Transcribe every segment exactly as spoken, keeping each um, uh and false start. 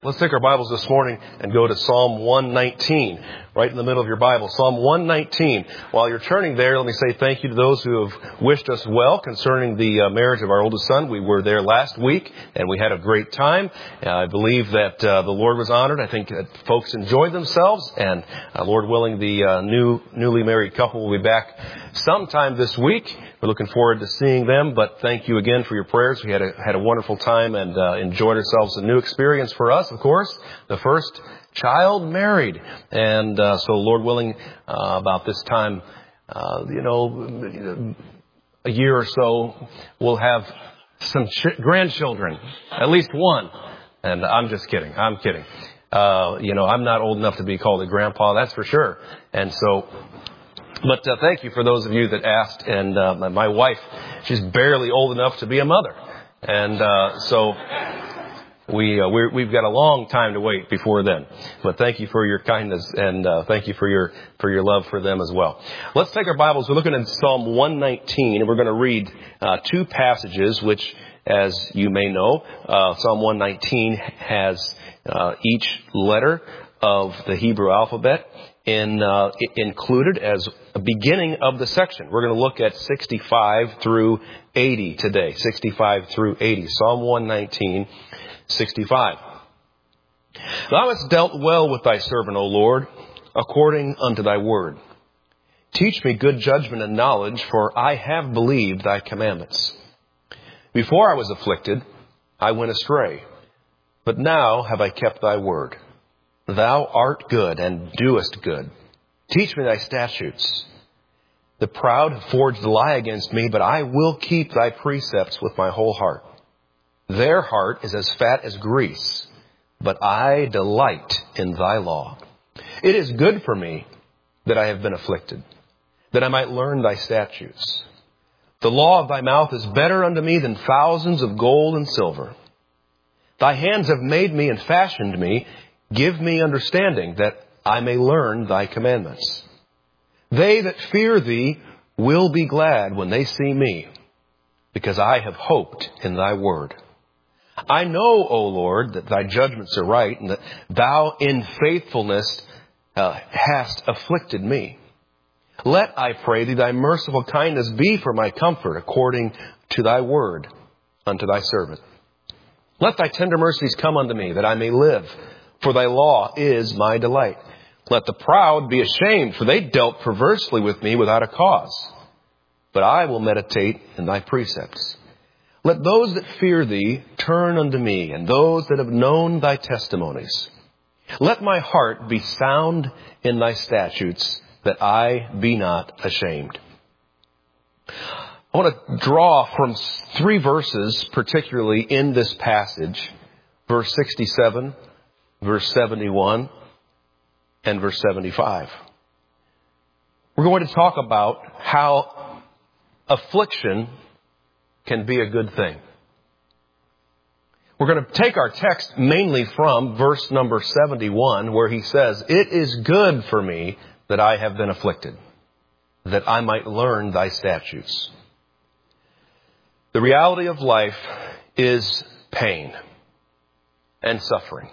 Let's take our Bibles this morning and go to Psalm one nineteen, right in the middle of your Bible. Psalm one nineteen. While you're turning there, let me say thank you to those who have wished us well concerning the uh, marriage of our oldest son. We were there last week, and we had a great time. Uh, I believe that uh, the Lord was honored. I think that folks enjoyed themselves, and uh, Lord willing, the uh, new newly married couple will be back sometime this week. We're looking forward to seeing them, but thank you again for your prayers. We had a had a wonderful time and uh, enjoyed ourselves. A new experience for us, of course, the first child married. And uh, so, Lord willing, uh, about this time, uh, you know, a year or so, we'll have some ch- grandchildren, at least one. And I'm just kidding. I'm kidding. Uh, you know, I'm not old enough to be called a grandpa, that's for sure. And so... But uh, thank you for those of you that asked. And uh, my wife, she's barely old enough to be a mother. And uh, so we, uh, we're, we've got a long time to wait before then. But thank you for your kindness, and uh, thank you for your for your love for them as well. Let's take our Bibles. We're looking at Psalm one nineteen, and we're going to read uh, two passages, which, as you may know, uh, Psalm one nineteen has uh, each letter of the Hebrew alphabet in uh, included as a beginning of the section. We're going to look at sixty-five through eighty today. sixty-five through eighty. Psalm one nineteen, sixty-five. Thou hast dealt well with thy servant, O Lord, according unto thy word. Teach me good judgment and knowledge, for I have believed thy commandments. Before I was afflicted, I went astray, but now have I kept thy word. Thou art good and doest good. Teach me thy statutes. The proud have forged a lie against me, but I will keep thy precepts with my whole heart. Their heart is as fat as grease, but I delight in thy law. It is good for me that I have been afflicted, that I might learn thy statutes. The law of thy mouth is better unto me than thousands of gold and silver. Thy hands have made me and fashioned me. Give me understanding that I may learn thy commandments. They that fear thee will be glad when they see me, because I have hoped in thy word. I know, O Lord, that thy judgments are right, and that thou in faithfulness uh, hast afflicted me. Let, I pray thee, thy merciful kindness be for my comfort, according to thy word unto thy servant. Let thy tender mercies come unto me, that I may live. For thy law is my delight. Let the proud be ashamed, for they dealt perversely with me without a cause. But I will meditate in thy precepts. Let those that fear thee turn unto me, and those that have known thy testimonies. Let my heart be sound in thy statutes, that I be not ashamed. I want to draw from three verses, particularly in this passage. Verse sixty-seven. Verse seventy-one and verse seventy-five. We're going to talk about how affliction can be a good thing. We're going to take our text mainly from verse number seventy-one, where he says, It is good for me that I have been afflicted, that I might learn thy statutes. The reality of life is pain and suffering.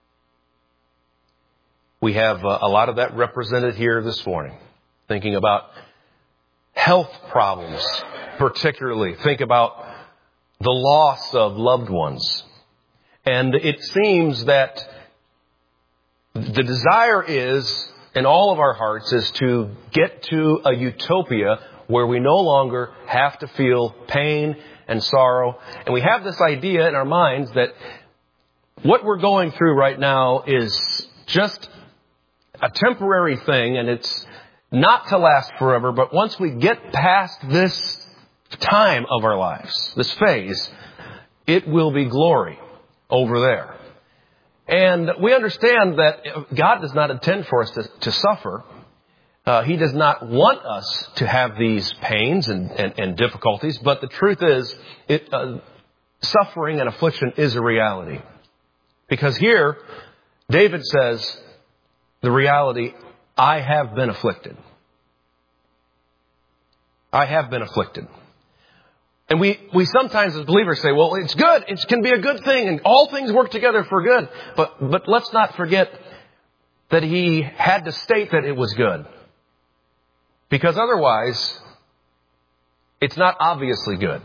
We have a lot of that represented here this morning. Thinking about health problems, particularly. Think about the loss of loved ones. And it seems that the desire is, in all of our hearts, is to get to a utopia where we no longer have to feel pain and sorrow. And we have this idea in our minds that what we're going through right now is just a temporary thing, and it's not to last forever. But once we get past this time of our lives, this phase, it will be glory over there. And we understand that God does not intend for us to, to suffer. Uh, he does not want us to have these pains and, and, and difficulties. But the truth is, it, uh, suffering and affliction is a reality. Because here, David says, the reality, I have been afflicted. I have been afflicted. And we, we sometimes as believers say, well, it's good. It can be a good thing and all things work together for good. But, but let's not forget that he had to state that it was good. Because otherwise, it's not obviously good.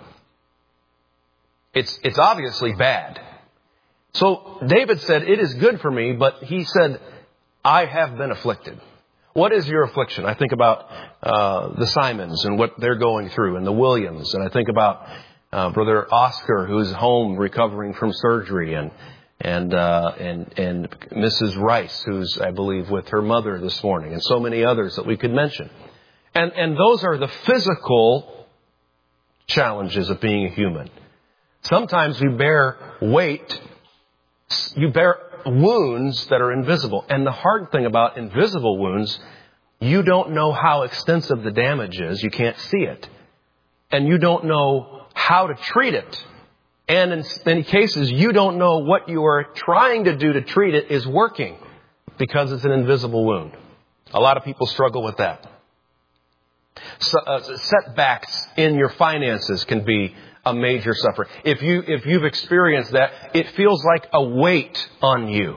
It's, it's obviously bad. So David said, it is good for me, but he said, I have been afflicted. What is your affliction? I think about uh, the Simons and what they're going through, and the Williams. And I think about uh, Brother Oscar, who's home recovering from surgery, and and uh, and and Missus Rice, who's, I believe, with her mother this morning, and so many others that we could mention. And and those are the physical challenges of being a human. Sometimes we bear weight. You bear wounds that are invisible. And the hard thing about invisible wounds, you don't know how extensive the damage is. You can't see it. And you don't know how to treat it. And in many cases, you don't know what you are trying to do to treat it is working because it's an invisible wound. A lot of people struggle with that. So, uh, setbacks in your finances can be a major suffer. If you, if you've experienced that, it feels like a weight on you.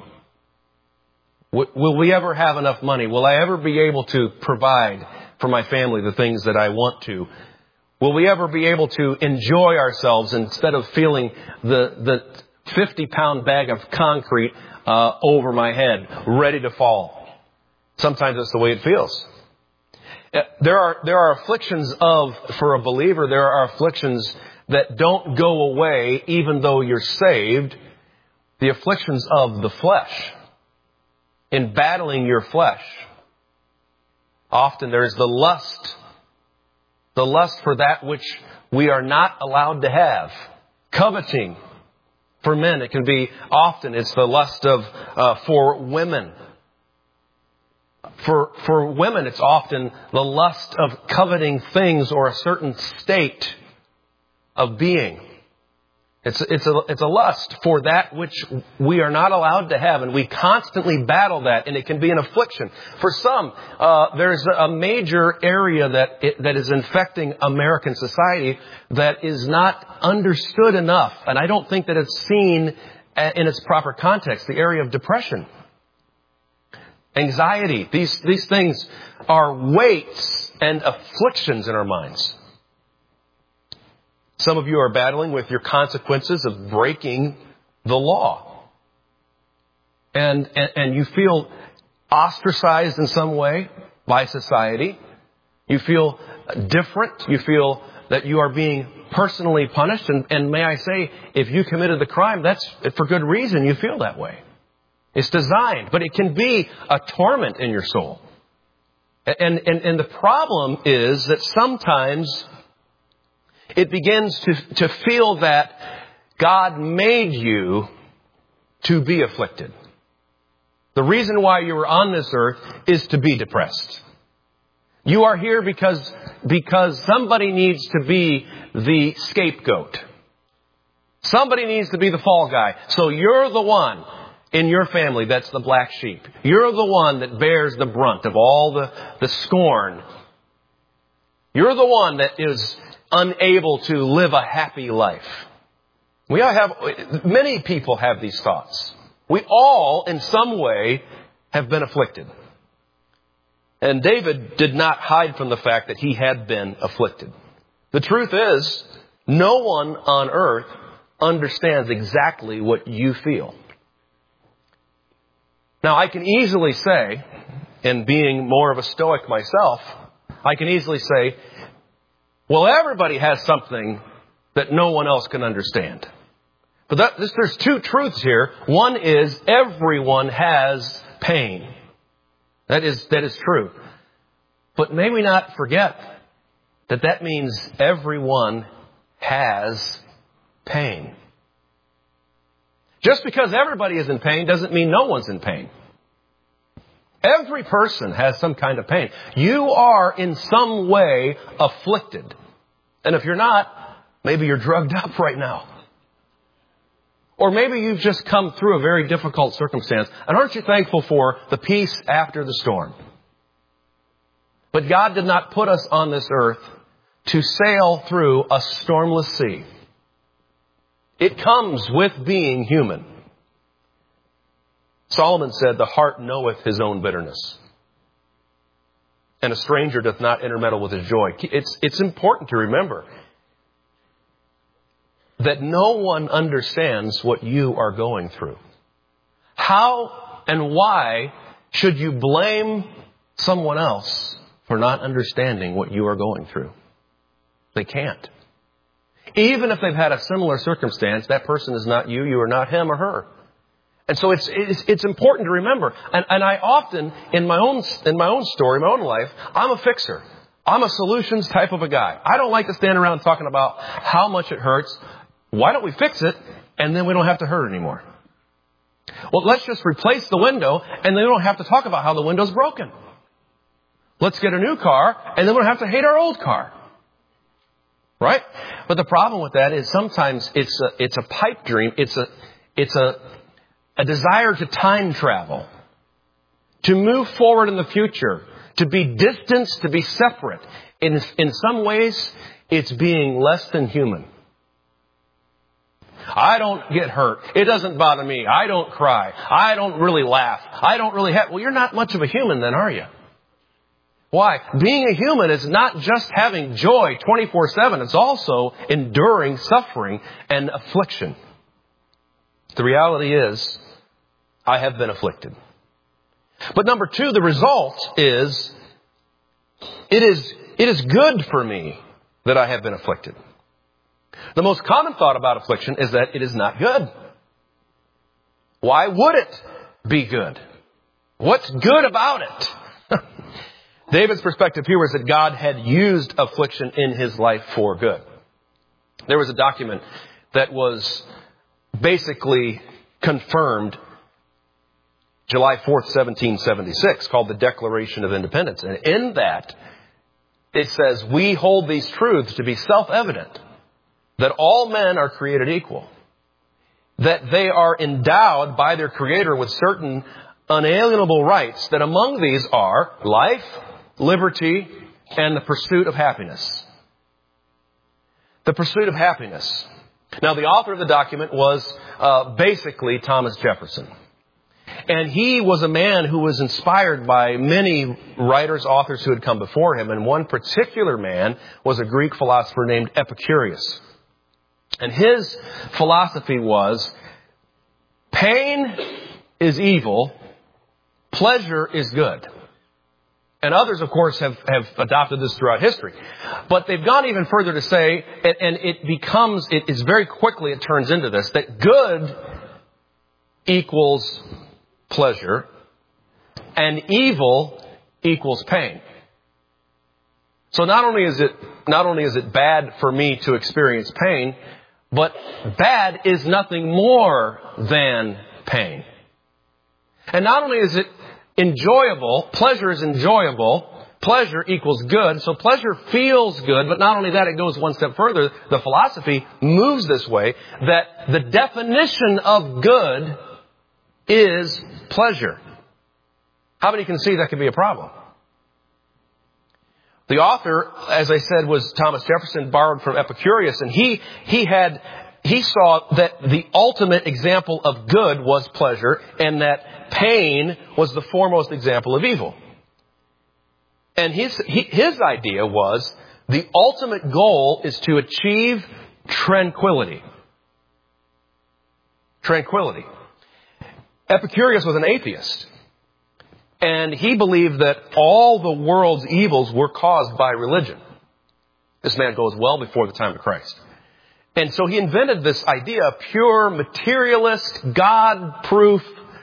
W- will we ever have enough money? Will I ever be able to provide for my family the things that I want to? Will we ever be able to enjoy ourselves instead of feeling the, the fifty pound bag of concrete, uh, over my head, ready to fall? Sometimes that's the way it feels. There are, there are afflictions of, for a believer, there are afflictions that don't go away even though you're saved. The afflictions of the flesh. In battling your flesh. Often there's the lust. The lust for that which we are not allowed to have. Coveting. For men, it can be often, it's the lust of, uh, for women. For, for women, it's often the lust of coveting things or a certain state of being. It's, it's a, it's a lust for that which we are not allowed to have, and we constantly battle that, and it can be an affliction. For some, uh, there's a major area that, it, that is infecting American society that is not understood enough, and I don't think that it's seen in its proper context, the area of depression. Anxiety. These, these things are weights and afflictions in our minds. Some of you are battling with your consequences of breaking the law. And, and, and you feel ostracized in some way by society. You feel different. You feel that you are being personally punished. And, and may I say, if you committed the crime, that's for good reason you feel that way. It's designed, but it can be a torment in your soul. And, and, and the problem is that sometimes it begins to, to feel that God made you to be afflicted. The reason why you were on this earth is to be depressed. You are here because, because somebody needs to be the scapegoat. Somebody needs to be the fall guy. So you're the one in your family that's the black sheep. You're the one that bears the brunt of all the, the scorn. You're the one that is unable to live a happy life. We all have, many people have these thoughts. We all, in some way, have been afflicted. And David did not hide from the fact that he had been afflicted. The truth is, no one on earth understands exactly what you feel. Now, I can easily say, and being more of a stoic myself, I can easily say, well, everybody has something that no one else can understand. But that, this, there's two truths here. One is everyone has pain. That is, that is true. But may we not forget that that means everyone has pain. Just because everybody is in pain doesn't mean no one's in pain. Every person has some kind of pain. You are in some way afflicted. And if you're not, maybe you're drugged up right now. Or maybe you've just come through a very difficult circumstance. And aren't you thankful for the peace after the storm? But God did not put us on this earth to sail through a stormless sea. It comes with being human. Solomon said, the heart knoweth his own bitterness, and a stranger doth not intermeddle with his joy. It's, it's important to remember that no one understands what you are going through. How and why should you blame someone else for not understanding what you are going through? They can't. Even if they've had a similar circumstance, that person is not you, you are not him or her. And so it's, it's, it's important to remember. And, and I often, in my own, in my own story, my own life, I'm a fixer. I'm a solutions type of a guy. I don't like to stand around talking about how much it hurts. Why don't we fix it, and then we don't have to hurt anymore? Well, let's just replace the window, and then we don't have to talk about how the window's broken. Let's get a new car, and then we don't have to hate our old car. Right? But the problem with that is sometimes it's a, it's a pipe dream. It's a, it's a, a desire to time travel, to move forward in the future, to be distanced, to be separate. In, in some ways, it's being less than human. I don't get hurt. It doesn't bother me. I don't cry. I don't really laugh. I don't really have... Well, you're not much of a human then, are you? Why? Being a human is not just having joy twenty-four seven. It's also enduring suffering and affliction. The reality is, I have been afflicted. But number two, the result is, it is, it is good for me that I have been afflicted. The most common thought about affliction is that it is not good. Why would it be good? What's good about it? David's perspective here was that God had used affliction in his life for good. There was a document that was basically confirmed July fourth, seventeen seventy-six, called the Declaration of Independence. And in that, it says, we hold these truths to be self-evident, that all men are created equal, that they are endowed by their Creator with certain unalienable rights, that among these are life, liberty, and the pursuit of happiness. The pursuit of happiness. Now, the author of the document was uh, basically Thomas Jefferson. And he was a man who was inspired by many writers, authors who had come before him. And one particular man was a Greek philosopher named Epicurus. And his philosophy was, pain is evil, pleasure is good. And others, of course, have, have adopted this throughout history. But they've gone even further to say, and, and it becomes, it is very quickly, it turns into this, that good equals pleasure and evil equals pain. So not only is it, not only is it bad for me to experience pain, but bad is nothing more than pain. And not only is it enjoyable, pleasure is enjoyable, pleasure equals good, so pleasure feels good, but not only that, it goes one step further. The philosophy moves this way, that the definition of good is pleasure. How many can see that could be a problem? The author, as I said, was Thomas Jefferson, borrowed from Epicurus, and he, he had, he saw that the ultimate example of good was pleasure, and that pain was the foremost example of evil. And his, his idea was the ultimate goal is to achieve tranquility. Tranquility. Epicurus was an atheist. And he believed that all the world's evils were caused by religion. This man goes well before the time of Christ. And so he invented this idea of pure, materialist, God-proof,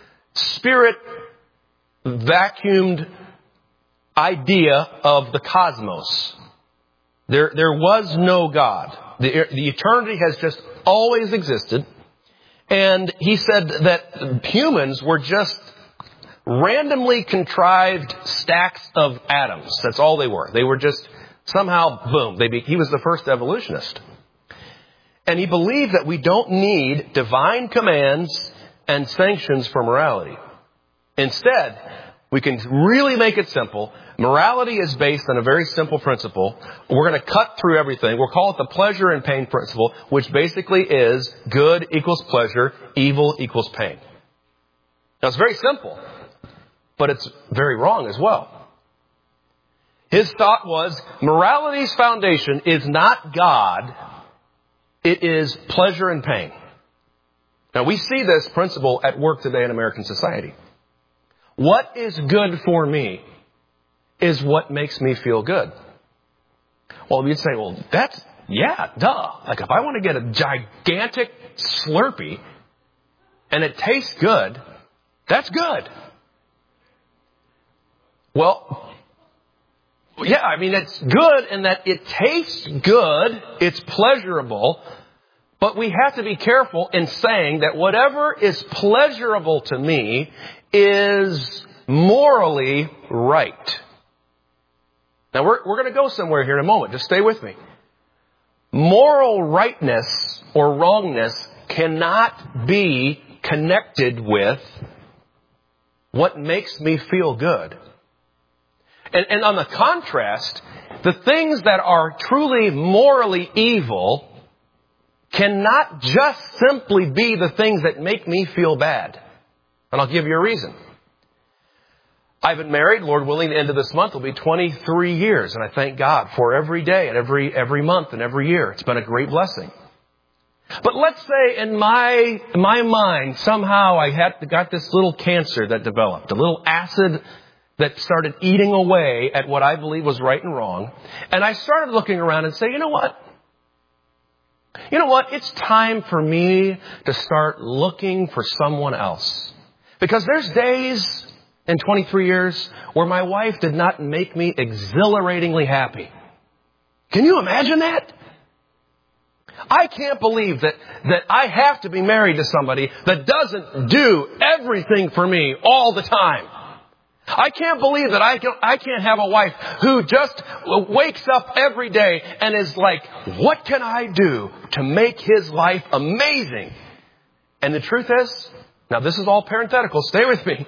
spirit-vacuumed idea of the cosmos. There, there was no God. The, the eternity has just always existed. And he said that humans were just randomly contrived stacks of atoms. That's all they were. They were just somehow, boom. They be, he was the first evolutionist. And he believed that we don't need divine commands and sanctions for morality. Instead, We can really make it simple. Morality is based on a very simple principle. We're going to cut through everything. We'll call it the pleasure and pain principle, which basically is good equals pleasure, evil equals pain. Now, it's very simple, but it's very wrong as well. His thought was, morality's foundation is not God. It is pleasure and pain. Now, we see this principle at work today in American society. What is good for me is what makes me feel good. Well, you'd say, well, that's, yeah, duh. Like if I want to get a gigantic Slurpee and it tastes good, that's good. Well, yeah, I mean, it's good in that it tastes good, it's pleasurable, but we have to be careful in saying that whatever is pleasurable to me is morally right. Now, we're, we're going to go somewhere here in a moment. Just stay with me. Moral rightness or wrongness cannot be connected with what makes me feel good. And, and on the contrast, the things that are truly morally evil cannot just simply be the things that make me feel bad. And I'll give you a reason. I've been married, Lord willing, the end of this month will be twenty-three years. And I thank God for every day and every every month and every year. It's been a great blessing. But let's say in my in my mind, somehow I had got this little cancer that developed, a little acid that started eating away at what I believe was right and wrong. And I started looking around and say, you know what? You know what? It's time for me to start looking for someone else. Because there's days in twenty-three years where my wife did not make me exhilaratingly happy. Can you imagine that? I can't believe that, that I have to be married to somebody that doesn't do everything for me all the time. I can't believe that I, can, I can't have a wife who just wakes up every day and is like, what can I do to make his life amazing? And the truth is, now this is all parenthetical, stay with me.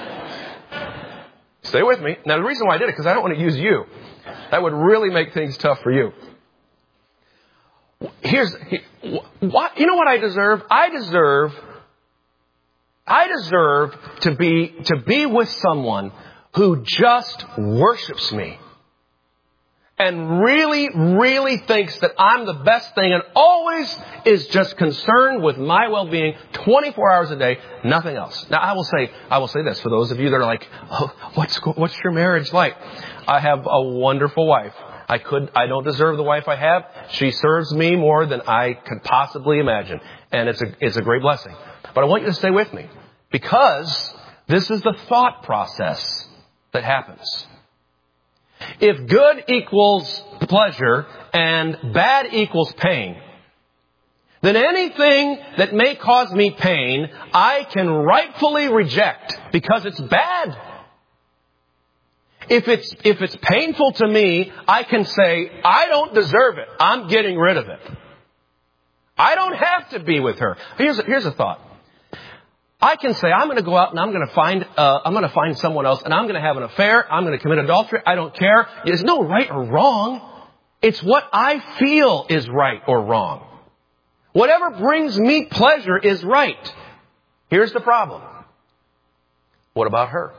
Stay with me. Now the reason why I did it, because I don't want to use you. That would really make things tough for you. Here's, what, you know what I deserve? I deserve I deserve to be, to be with someone who just worships me and really, really thinks that I'm the best thing and always is just concerned with my well-being twenty-four hours a day, nothing else. Now, I will say, I will say this for those of you that are like, oh, what's, what's your marriage like? I have a wonderful wife. I could, I don't deserve the wife I have. She serves me more than I could possibly imagine. And it's a, it's a great blessing. But I want you to stay with me because this is the thought process that happens. If good equals pleasure and bad equals pain, then anything that may cause me pain, I can rightfully reject because it's bad. If it's, if it's painful to me, I can say, I don't deserve it. I'm getting rid of it. I don't have to be with her. Here's a, here's a thought. I can say, I'm going to go out and I'm going to find, uh, I'm going to find someone else and I'm going to have an affair. I'm going to commit adultery. I don't care. There's no right or wrong. It's what I feel is right or wrong. Whatever brings me pleasure is right. Here's the problem. What about her?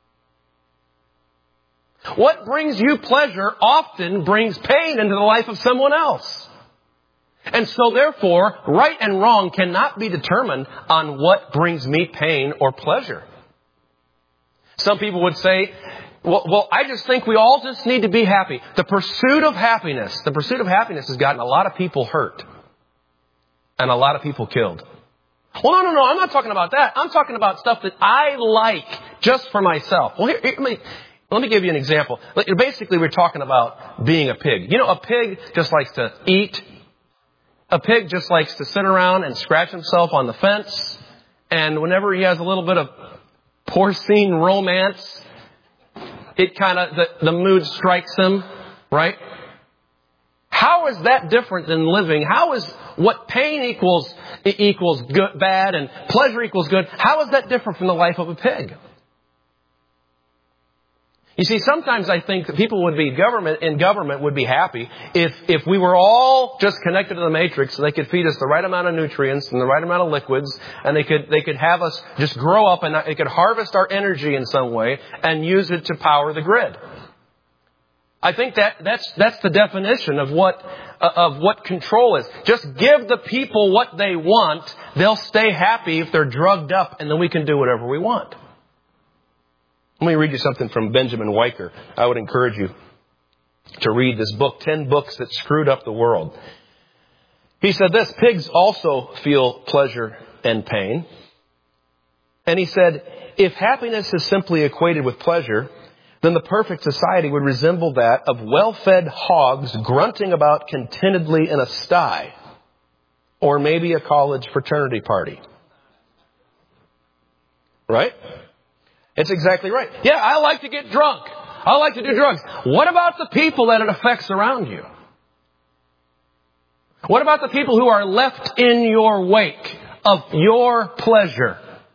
What brings you pleasure often brings pain into the life of someone else. And so therefore, right and wrong cannot be determined on what brings me pain or pleasure. Some people would say, well, well, I just think we all just need to be happy. The pursuit of happiness, the pursuit of happiness has gotten a lot of people hurt. And a lot of people killed. Well, no, no, no, I'm not talking about that. I'm talking about stuff that I like just for myself. Well, here, here let me... Let me give you an example. Basically, we're talking about being a pig. You know, a pig just likes to eat. A pig just likes to sit around and scratch himself on the fence. And whenever he has a little bit of porcine romance, it kind of, the, the mood strikes him, right? How is that different than living? How is what pain equals equals good, bad and pleasure equals good? How is that different from the life of a pig? You see, sometimes I think that people would be government in government would be happy if if we were all just connected to the matrix and they could feed us the right amount of nutrients and the right amount of liquids, and they could they could have us just grow up and they could harvest our energy in some way and use it to power the grid. I think that that's that's the definition of what uh, of what control is. Just give the people what they want; they'll stay happy if they're drugged up, and then we can do whatever we want. Let me read you something from Benjamin Weicker. I would encourage you to read this book, ten Books That Screwed Up the World. He said this: pigs also feel pleasure and pain. And he said, if happiness is simply equated with pleasure, then the perfect society would resemble that of well-fed hogs grunting about contentedly in a sty, or maybe a college fraternity party. Right? It's exactly right. Yeah, I like to get drunk. I like to do drugs. What about the people that it affects around you? What about the people who are left in your wake of your pleasure?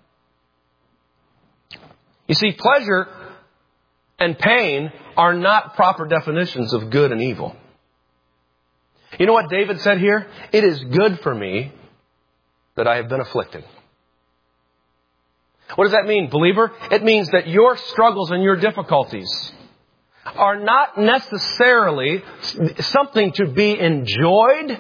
You see, pleasure and pain are not proper definitions of good and evil. You know what David said here? It is good for me that I have been afflicted. What does that mean, believer? It means that your struggles and your difficulties are not necessarily something to be enjoyed,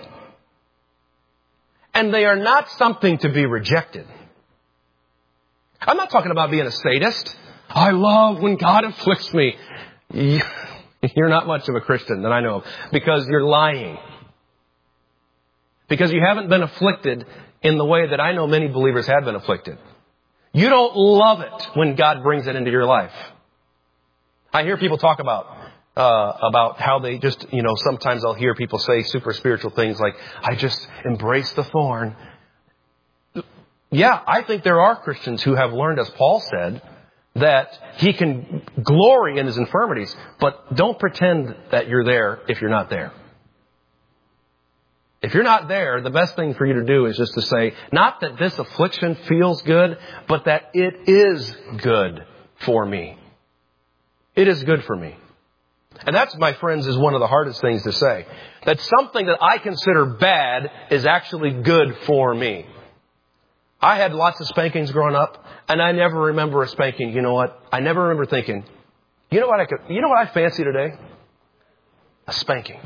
and they are not something to be rejected. I'm not talking about being a sadist. I love when God afflicts me. You're not much of a Christian that I know of, because you're lying. Because you haven't been afflicted in the way that I know many believers have been afflicted. You don't love it when God brings it into your life. I hear people talk about uh, about how they just, you know, sometimes I'll hear people say super spiritual things like, I just embrace the thorn. Yeah, I think there are Christians who have learned, as Paul said, that he can glory in his infirmities, but don't pretend that you're there if you're not there. If you're not there, the best thing for you to do is just to say, not that this affliction feels good, but that it is good for me. It is good for me. And that's, my friends, is one of the hardest things to say. That something that I consider bad is actually good for me. I had lots of spankings growing up, and I never remember a spanking. You know what? I never remember thinking, you know what I could, you know what I fancy today? A spanking.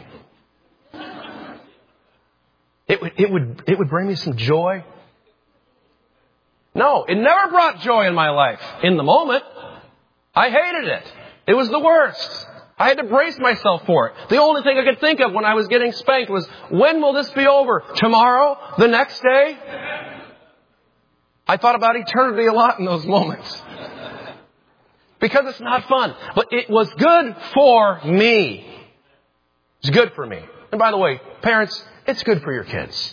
It would, it would, it would bring me some joy. No, it never brought joy in my life. In the moment, I hated it. It was the worst. I had to brace myself for it. The only thing I could think of when I was getting spanked was, when will this be over? Tomorrow? The next day? I thought about eternity a lot in those moments. Because it's not fun. But it was good for me. It's good for me. And by the way, parents, it's good for your kids.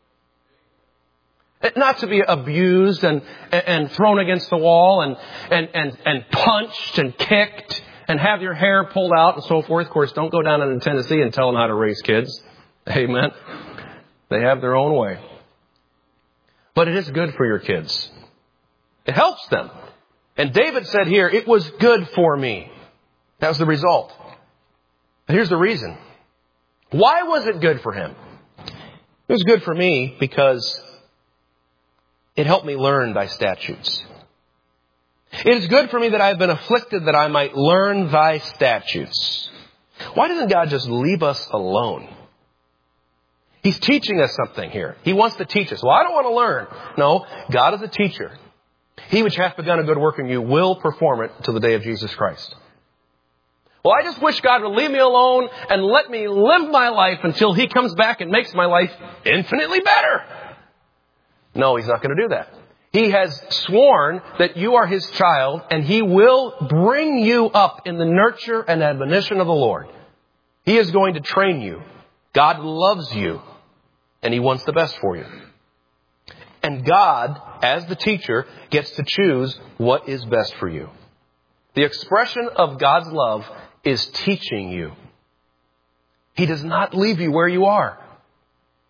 Not to be abused and, and thrown against the wall and, and, and, and punched and kicked and have your hair pulled out and so forth. Of course, don't go down into Tennessee and tell them how to raise kids. Amen. They have their own way. But it is good for your kids. It helps them. And David said here, it was good for me. That was the result. Here's the reason. Why was it good for him? It was good for me because it helped me learn thy statutes. It is good for me that I have been afflicted that I might learn thy statutes. Why doesn't God just leave us alone? He's teaching us something here. He wants to teach us. Well, I don't want to learn. No, God is a teacher. He which hath begun a good work in you will perform it to the day of Jesus Christ. Well, I just wish God would leave me alone and let me live my life until He comes back and makes my life infinitely better. No, He's not going to do that. He has sworn that you are His child, and He will bring you up in the nurture and admonition of the Lord. He is going to train you. God loves you, and He wants the best for you. And God, as the teacher, gets to choose what is best for you. The expression of God's love is teaching you. He does not leave you where you are.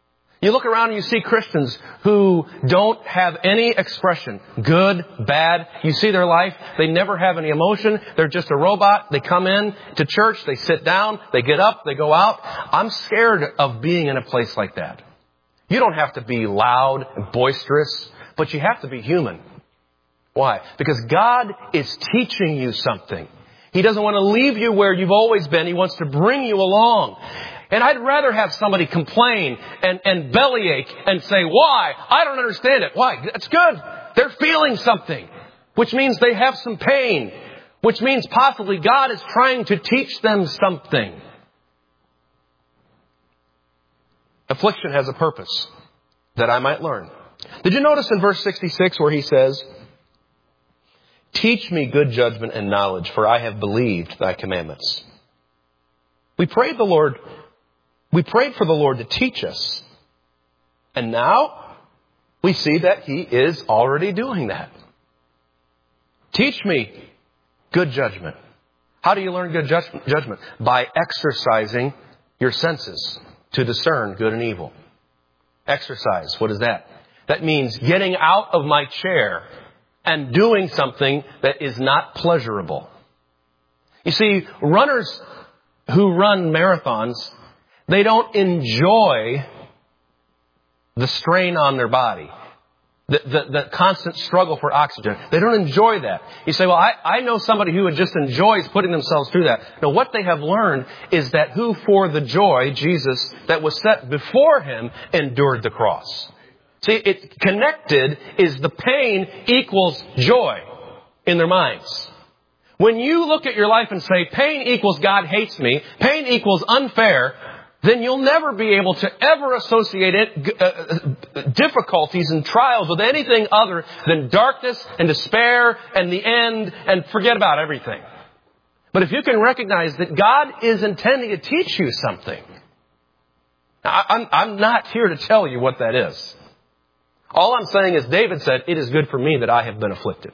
You look around and you see Christians who don't have any expression, good, bad. You see their life. They never have any emotion. They're just a robot. They come in to church. They sit down. They get up. They go out. I'm scared of being in a place like that. You don't have to be loud and boisterous, but you have to be human. Why? Because God is teaching you something. He doesn't want to leave you where you've always been. He wants to bring you along. And I'd rather have somebody complain and, and bellyache and say, why? I don't understand it. Why? That's good. They're feeling something, which means they have some pain, which means possibly God is trying to teach them something. Affliction has a purpose that I might learn. Did you notice in verse sixty-six where he says, teach me good judgment and knowledge, for I have believed thy commandments. We prayed the Lord, we prayed for the Lord to teach us. And now we see that he is already doing that. Teach me good judgment. How do you learn good judgment? By exercising your senses to discern good and evil. Exercise, what is that? That means getting out of my chair and doing something that is not pleasurable. You see, runners who run marathons, they don't enjoy the strain on their body, the, the, the constant struggle for oxygen. They don't enjoy that. You say, well, I, I know somebody who just enjoys putting themselves through that. No, what they have learned is that who for the joy, Jesus, that was set before him, endured the cross. See, it connected is the pain equals joy in their minds. When you look at your life and say, pain equals God hates me, pain equals unfair, then you'll never be able to ever associate it, uh, difficulties and trials with anything other than darkness and despair and the end and forget about everything. But if you can recognize that God is intending to teach you something, now, I'm, I'm not here to tell you what that is. All I'm saying is David said, it is good for me that I have been afflicted.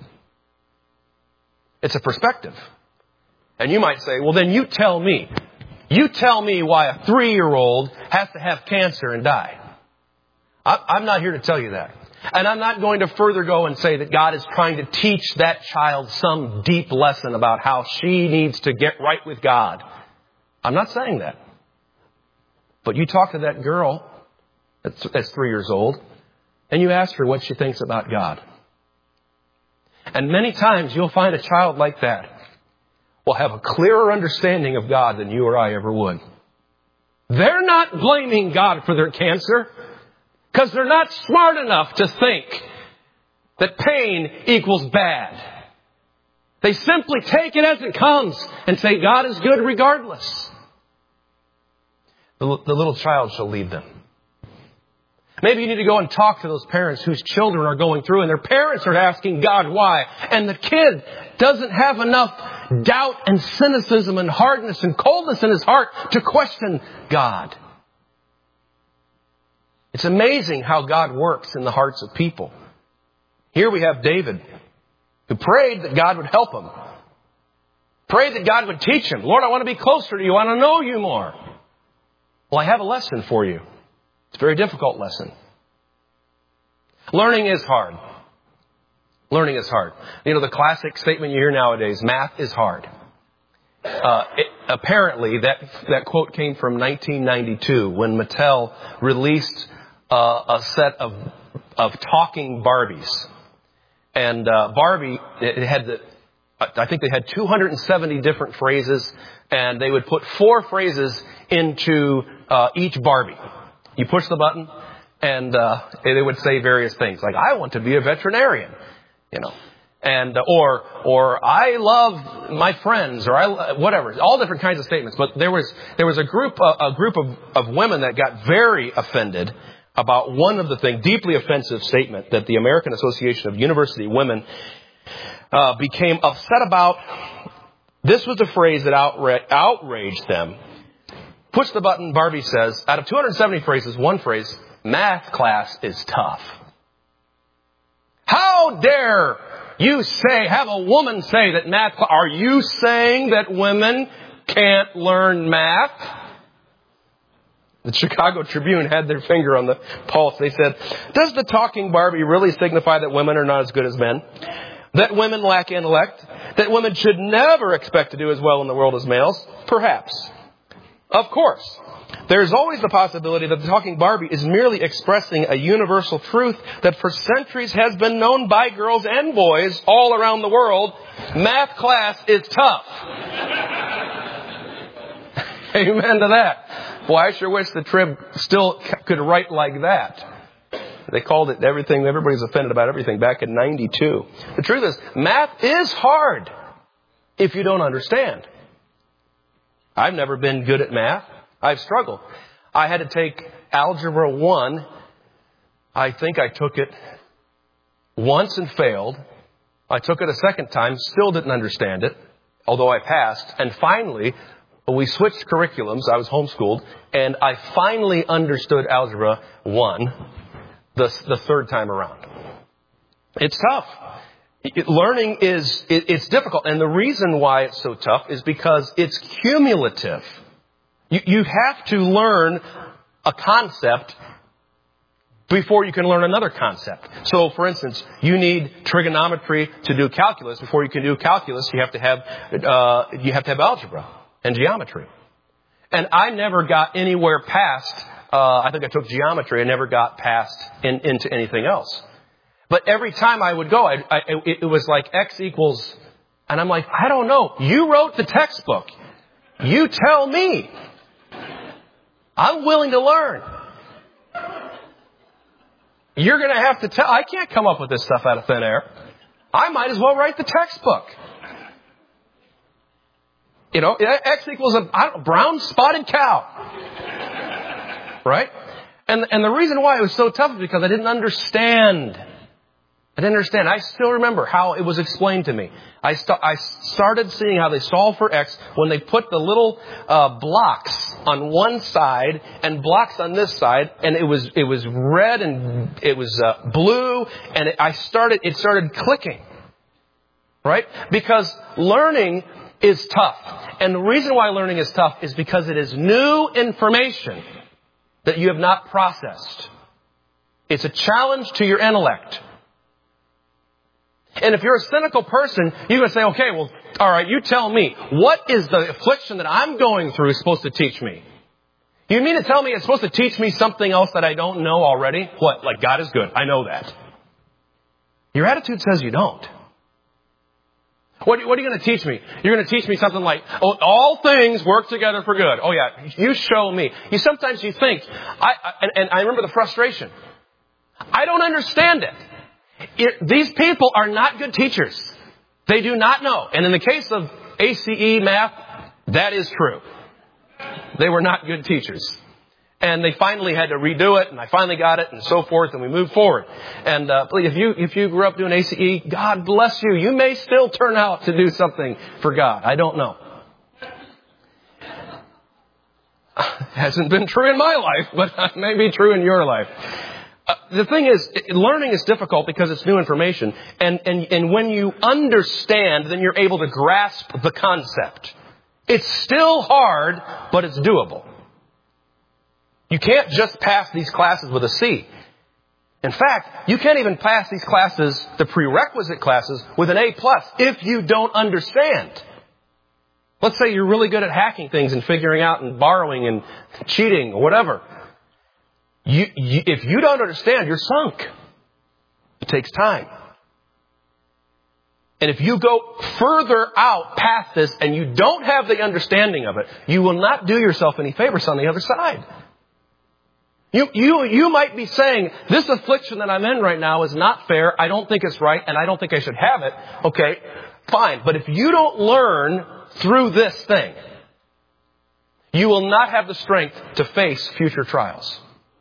It's a perspective. And you might say, well, then you tell me. You tell me why a three-year-old has to have cancer and die. I'm not here to tell you that. And I'm not going to further go and say that God is trying to teach that child some deep lesson about how she needs to get right with God. I'm not saying that. But you talk to that girl that's, that's three years old, and you ask her what she thinks about God. And many times you'll find a child like that will have a clearer understanding of God than you or I ever would. They're not blaming God for their cancer because they're not smart enough to think that pain equals bad. They simply take it as it comes and say God is good regardless. The, the little child shall lead them. Maybe you need to go and talk to those parents whose children are going through and their parents are asking God why. And the kid doesn't have enough doubt and cynicism and hardness and coldness in his heart to question God. It's amazing how God works in the hearts of people. Here we have David who prayed that God would help him. Prayed that God would teach him. Lord, I want to be closer to you. I want to know you more. Well, I have a lesson for you. It's a very difficult lesson. Learning is hard. Learning is hard. You know, the classic statement you hear nowadays, math is hard. Uh, it, apparently, that that quote came from nineteen ninety-two when Mattel released uh, a set of of talking Barbies. And uh, Barbie, it had the, I think they had two hundred seventy different phrases, and they would put four phrases into uh, each Barbie. You push the button, and uh, they would say various things like, I want to be a veterinarian, you know, and uh, or or I love my friends, or I whatever, all different kinds of statements. But there was there was a group uh, a group of, of women that got very offended about one of the things, deeply offensive statement that the American Association of University Women uh, became upset about. This was the phrase that outra- outraged them. Push the button, Barbie says, out of two hundred seventy phrases, one phrase, math class is tough. How dare you say, have a woman say that math class, are you saying that women can't learn math? The Chicago Tribune had their finger on the pulse. They said, does the talking Barbie really signify that women are not as good as men? That women lack intellect? That women should never expect to do as well in the world as males? Perhaps. Of course. There's always the possibility that the talking Barbie is merely expressing a universal truth that for centuries has been known by girls and boys all around the world. Math class is tough. Amen to that. Boy, I sure wish the Trib still could write like that. They called it everything, everybody's offended about everything back in ninety-two. The truth is, math is hard if you don't understand. I've never been good at math. I've struggled. I had to take Algebra one. I think I took it once and failed. I took it a second time, still didn't understand it, although I passed. And finally, we switched curriculums. I was homeschooled, and I finally understood Algebra one the, the third time around. It's tough. It, learning is, it, it's difficult. And the reason why it's so tough is because it's cumulative. You, you have to learn a concept before you can learn another concept. So, for instance, you need trigonometry to do calculus. Before you can do calculus, you have to have uh, you have to have algebra and geometry. And I never got anywhere past. Uh, I think I took geometry. I never got past in, into anything else. But every time I would go, I, I, it, it was like x equals, and I'm like, I don't know. You wrote the textbook. You tell me. I'm willing to learn. You're going to have to tell. I can't come up with this stuff out of thin air. I might as well write the textbook. You know, X equals a I don't, brown spotted cow. Right? And, and the reason why it was so tough is because I didn't understand. I didn't understand. I still remember how it was explained to me. I, st- I started seeing how they solve for X when they put the little uh, blocks on one side and blocks on this side, and it was it was red and it was uh, blue, and it, I started it started clicking, right? Because learning is tough, and the reason why learning is tough is because it is new information that you have not processed. It's a challenge to your intellect. And if you're a cynical person, you're going to say, okay, well, all right, you tell me, what is the affliction that I'm going through supposed to teach me? You mean to tell me it's supposed to teach me something else that I don't know already? What? Like God is good. I know that. Your attitude says you don't. What, what are you going to teach me? You're going to teach me something like, oh, all things work together for good. Oh, yeah, you show me. You sometimes you think, I, I and, and I remember the frustration. I don't understand it. It, these people are not good teachers. They do not know. And in the case of A C E math, that is true. They were not good teachers. And they finally had to redo it, and I finally got it, and so forth, and we moved forward. And uh, if you if you grew up doing A C E, God bless you. You may still turn out to do something for God. I don't know. Hasn't been true in my life, but it may be true in your life. Uh, the thing is, learning is difficult because it's new information. And, and, and when you understand, then you're able to grasp the concept. It's still hard, but it's doable. You can't just pass these classes with a C. In fact, you can't even pass these classes, the prerequisite classes, with an A plus if you don't understand. Let's say you're really good at hacking things and figuring out and borrowing and cheating or whatever. You, you, if you don't understand, you're sunk. It takes time. And if you go further out past this and you don't have the understanding of it, you will not do yourself any favors on the other side. You, you, you might be saying, this affliction that I'm in right now is not fair. I don't think it's right, and I don't think I should have it. Okay, fine. But if you don't learn through this thing, you will not have the strength to face future trials.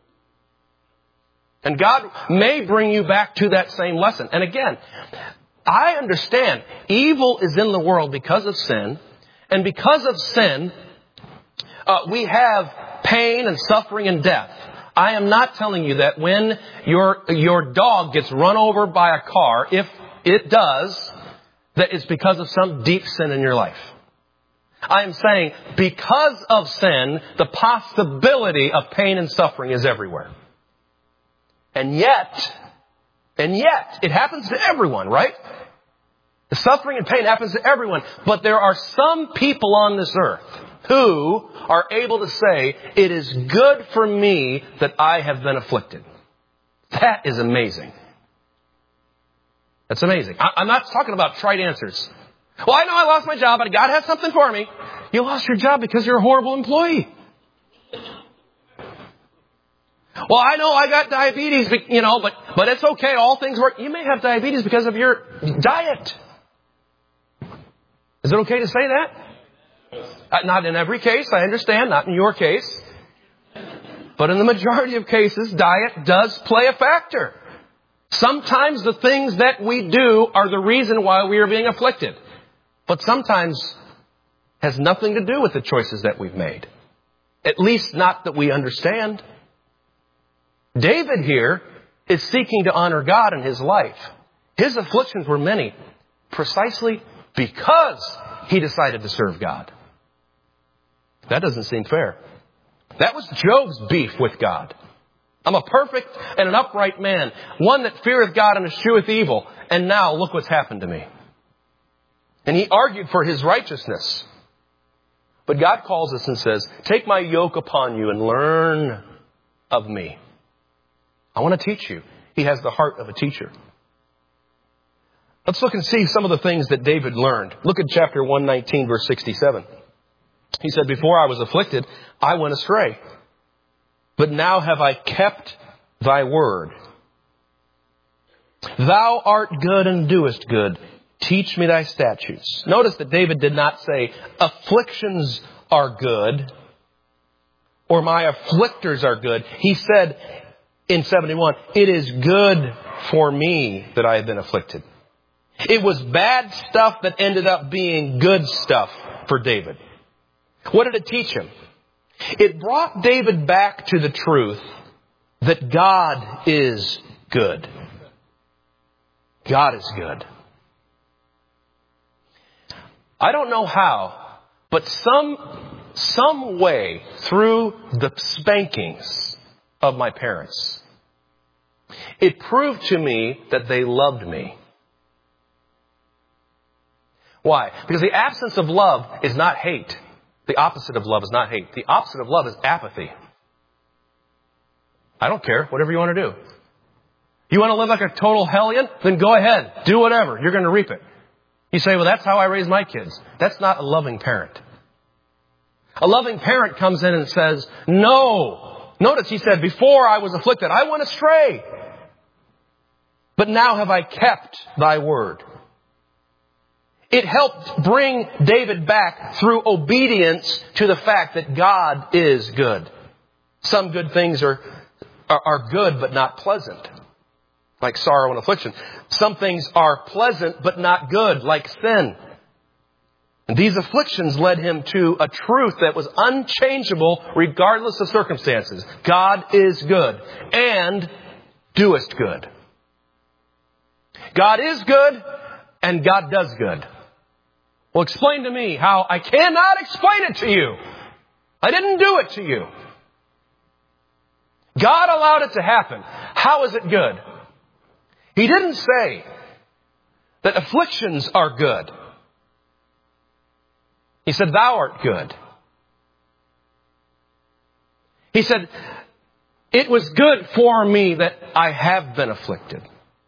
And God may bring you back to that same lesson. And again, I understand evil is in the world because of sin. And because of sin, uh, we have pain and suffering and death. I am not telling you that when your, your dog gets run over by a car, if it does, that it's because of some deep sin in your life. I am saying because of sin, the possibility of pain and suffering is everywhere. And yet, and yet, it happens to everyone, right? The suffering and pain happens to everyone. But there are some people on this earth who are able to say, it is good for me that I have been afflicted. That is amazing. That's amazing. I, I'm not talking about trite answers. Well, I know I lost my job, but God has something for me. You lost your job because you're a horrible employee. Well, I know I got diabetes, you know, but, but it's okay. All things work. You may have diabetes because of your diet. Is it okay to say that? Uh, not in every case, I understand. Not in your case. But in the majority of cases, diet does play a factor. Sometimes the things that we do are the reason why we are being afflicted. But sometimes has nothing to do with the choices that we've made. At least not that we understand. David here is seeking to honor God in his life. His afflictions were many, precisely because he decided to serve God. That doesn't seem fair. That was Job's beef with God. I'm a perfect and an upright man, one that feareth God and escheweth evil. And now look what's happened to me. And he argued for his righteousness. But God calls us and says, take my yoke upon you and learn of me. I want to teach you. He has the heart of a teacher. Let's look and see some of the things that David learned. Look at chapter one nineteen, verse sixty-seven. He said, before I was afflicted, I went astray. But now have I kept thy word. Thou art good and doest good. Teach me thy statutes. Notice that David did not say, afflictions are good, or my afflictors are good. He said in seventy-one, it is good for me that I have been afflicted. It was bad stuff that ended up being good stuff for David. What did it teach him? It brought David back to the truth that God is good. God is good. I don't know how, but some, some way through the spankings of my parents, it proved to me that they loved me. Why? Because the absence of love is not hate. The opposite of love is not hate. The opposite of love is apathy. I don't care. Whatever you want to do. You want to live like a total hellion? Then go ahead. Do whatever. You're going to reap it. You say, well, that's how I raise my kids. That's not a loving parent. A loving parent comes in and says, no. Notice he said, before I was afflicted, I went astray. But now have I kept thy word. It helped bring David back through obedience to the fact that God is good. Some good things are, are, are good but not pleasant, like sorrow and affliction. Some things are pleasant but not good, like sin. And these afflictions led him to a truth that was unchangeable regardless of circumstances. God is good and doest good. God is good and God does good. Well, explain to me how I cannot explain it to you. I didn't do it to you. God allowed it to happen. How is it good? He didn't say that afflictions are good. He said, thou art good. He said, it was good for me that I have been afflicted.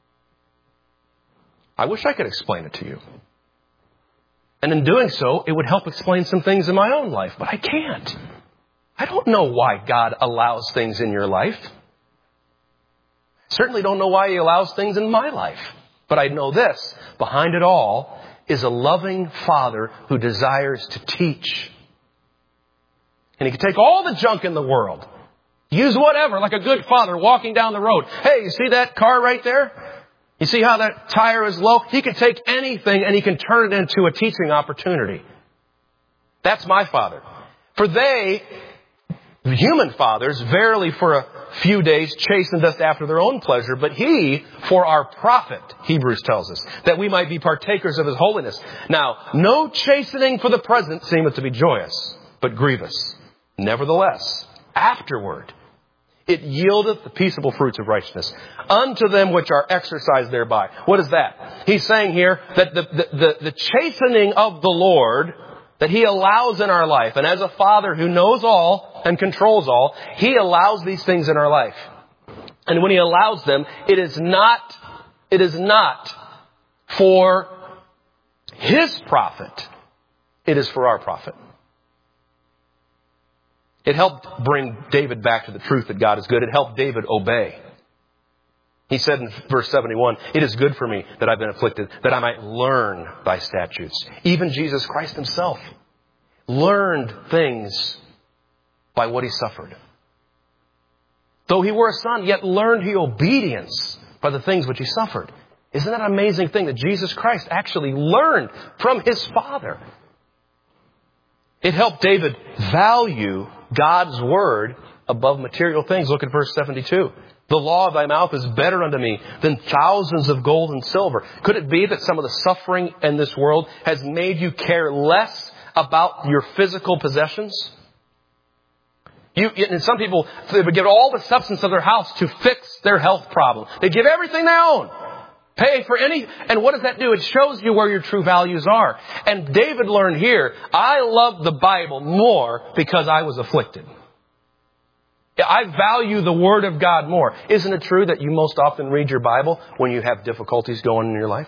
I wish I could explain it to you. And in doing so, it would help explain some things in my own life, but I can't. I don't know why God allows things in your life. Certainly don't know why He allows things in my life. But I know this, behind it all is a loving Father who desires to teach. And He can take all the junk in the world, use whatever, like a good father walking down the road. Hey, you see that car right there? You see how that tire is low? He can take anything and He can turn it into a teaching opportunity. That's my Father. For they The human fathers, verily for a few days, chastened us after their own pleasure, but He for our profit, Hebrews tells us, that we might be partakers of His holiness. Now, no chastening for the present seemeth to be joyous, but grievous. Nevertheless, afterward, it yieldeth the peaceable fruits of righteousness unto them which are exercised thereby. What is that? He's saying here that the, the, the, the chastening of the Lord that He allows in our life, and as a Father who knows all and controls all, He allows these things in our life. And when He allows them, it is not, it is not for His profit. It is for our profit. It helped bring David back to the truth that God is good. It helped David obey. He said in verse seventy-one, it is good for me that I've been afflicted, that I might learn thy statutes. Even Jesus Christ Himself learned things by what He suffered. Though He were a son, yet learned He obedience by the things which He suffered. Isn't that an amazing thing that Jesus Christ actually learned from His Father? It helped David value God's Word above material things. Look at verse seventy-two. The law of thy mouth is better unto me than thousands of gold and silver. Could it be that some of the suffering in this world has made you care less about your physical possessions? You, and some people, they would give all the substance of their house to fix their health problem. They give everything they own. Pay for any, and what does that do? It shows you where your true values are. And David learned here, I love the Bible more because I was afflicted. I value the Word of God more. Isn't it true that you most often read your Bible when you have difficulties going in your life?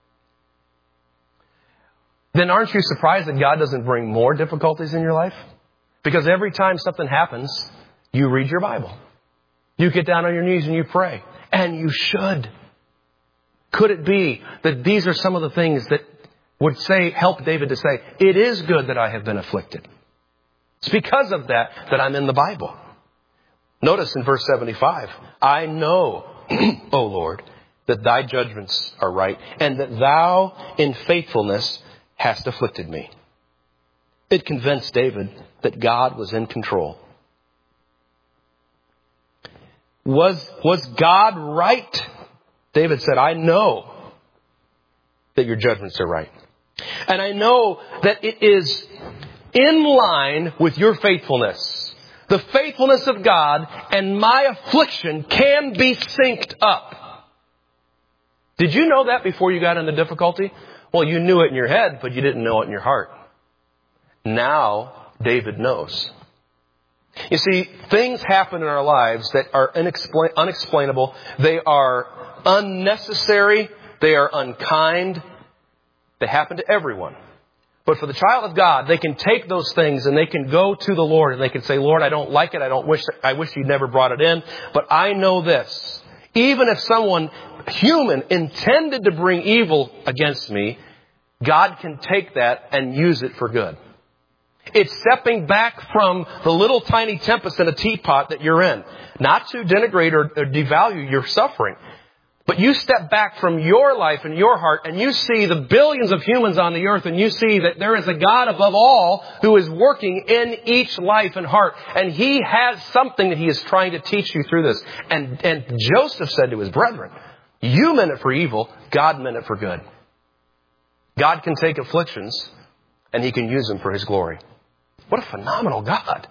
Then aren't you surprised that God doesn't bring more difficulties in your life? Because every time something happens, you read your Bible. You get down on your knees and you pray. And you should. Could it be that these are some of the things that would say, help David to say, it is good that I have been afflicted. It's because of that that I'm in the Bible. Notice in verse seventy-five, I know, O Lord, that thy judgments are right, and that thou in faithfulness hast afflicted me. It convinced David that God was in control. Was, was God right? David said, I know that your judgments are right. And I know that it is in line with your faithfulness. The faithfulness of God and my affliction can be synced up. Did you know that before you got into difficulty? Well, you knew it in your head, but you didn't know it in your heart. Now, David knows. You see, things happen in our lives that are unexplain- unexplainable. They are unnecessary. They are unkind. They happen to everyone. But for the child of God, they can take those things and they can go to the Lord and they can say, Lord, I don't like it. I don't wish, I wish you'd never brought it in. But I know this. Even if someone human intended to bring evil against me, God can take that and use it for good. It's stepping back from the little tiny tempest in a teapot that you're in. Not to denigrate or, or devalue your suffering. But you step back from your life and your heart and you see the billions of humans on the earth and you see that there is a God above all who is working in each life and heart. And He has something that He is trying to teach you through this. And, and Joseph said to his brethren, you meant it for evil, God meant it for good. God can take afflictions and He can use them for His glory. What a phenomenal God.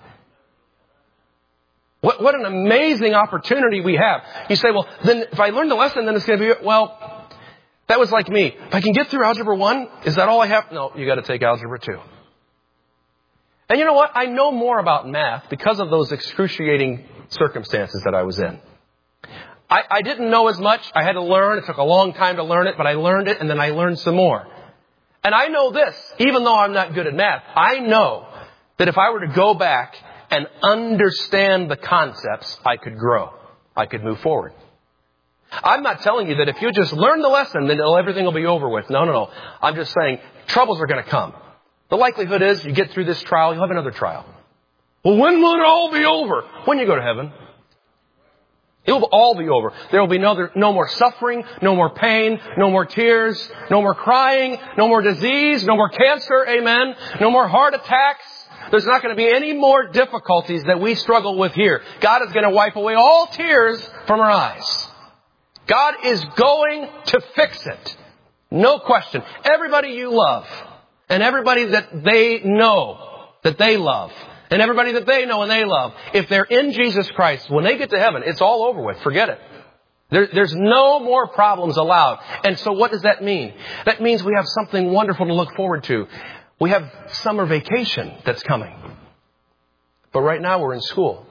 What, what an amazing opportunity we have. You say, well, then if I learn the lesson, then it's going to be, well, that was like me. If I can get through Algebra one, is that all I have? No, you got to take Algebra two. And you know what? I know more about math because of those excruciating circumstances that I was in. I, I didn't know as much. I had to learn. It took a long time to learn it, but I learned it and then I learned some more. And I know this, even though I'm not good at math, I know that if I were to go back and understand the concepts, I could grow. I could move forward. I'm not telling you that if you just learn the lesson, then everything will be over with. No, no, no. I'm just saying troubles are going to come. The likelihood is you get through this trial, you'll have another trial. Well, when will it all be over? When you go to heaven. It will all be over. There will be no, no more suffering, no more pain, no more tears, no more crying, no more disease, no more cancer, amen, no more heart attacks, There's not going to be any more difficulties that we struggle with here. God is going to wipe away all tears from our eyes. God is going to fix it. No question. Everybody you love, and everybody that they know that they love, and everybody that they know and they love, if they're in Jesus Christ, when they get to heaven, it's all over with. Forget it. There, there's no more problems allowed. And so what does that mean? That means we have something wonderful to look forward to. We have summer vacation that's coming. But right now we're in school.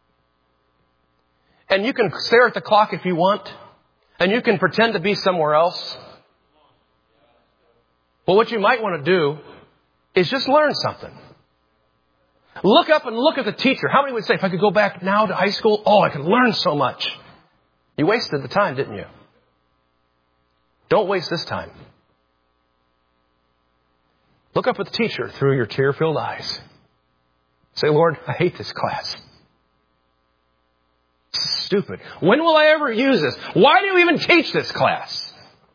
And you can stare at the clock if you want. And you can pretend to be somewhere else. But what you might want to do is just learn something. Look up and look at the teacher. How many would say, if I could go back now to high school, oh, I could learn so much. You wasted the time, didn't you? Don't waste this time. Look up at the teacher through your tear-filled eyes. Say, Lord, I hate this class. It's stupid. When will I ever use this? Why do you even teach this class?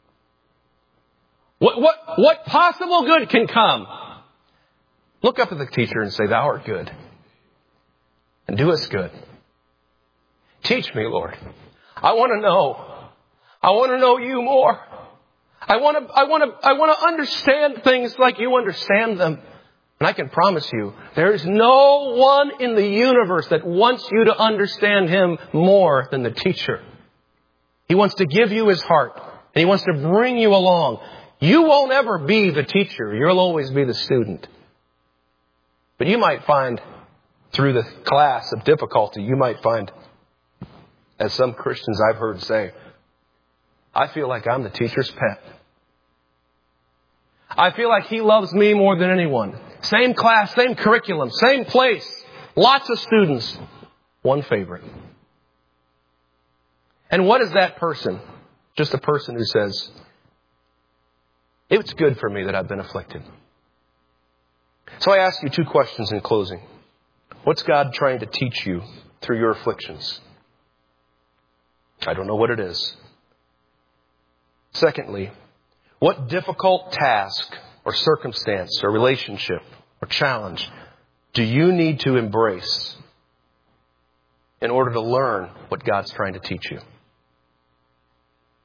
What, what, what possible good can come? Look up at the teacher and say, Thou art good. And do us good. Teach me, Lord. I want to know. I want to know you more. I want to, I want to, I want to understand things like you understand them. And I can promise you, there is no one in the universe that wants you to understand him more than the teacher. He wants to give you his heart. And he wants to bring you along. You won't ever be the teacher. You'll always be the student. But you might find, through the class of difficulty, you might find, as some Christians I've heard say, I feel like I'm the teacher's pet. I feel like he loves me more than anyone. Same class, same curriculum, same place, lots of students, one favorite. And what is that person? Just a person who says, it's good for me that I've been afflicted. So I ask you two questions in closing. What's God trying to teach you through your afflictions? I don't know what it is. Secondly, what difficult task or circumstance or relationship or challenge do you need to embrace in order to learn what God's trying to teach you?